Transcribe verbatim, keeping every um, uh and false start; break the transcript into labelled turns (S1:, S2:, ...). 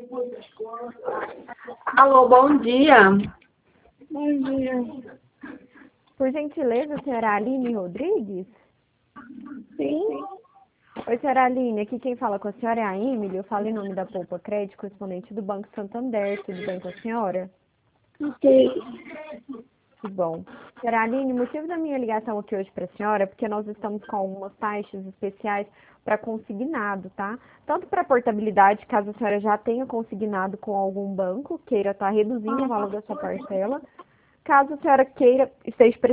S1: Alô, bom dia.
S2: Bom dia.
S3: Por gentileza, senhora Aline Rodrigues?
S2: Sim.
S3: Oi, senhora Aline, aqui quem fala com a senhora é a Emily, eu falo em nome da Poupa Crédito, correspondente do Banco Santander, tudo bem com a senhora?
S2: Ok.
S3: Que bom. Senhora Aline, o motivo da minha ligação aqui hoje para a senhora é porque nós estamos com algumas taxas especiais para consignado, tá? Tanto para portabilidade, caso a senhora já tenha consignado com algum banco, queira estar reduzindo o valor da sua parcela, caso a senhora queira, esteja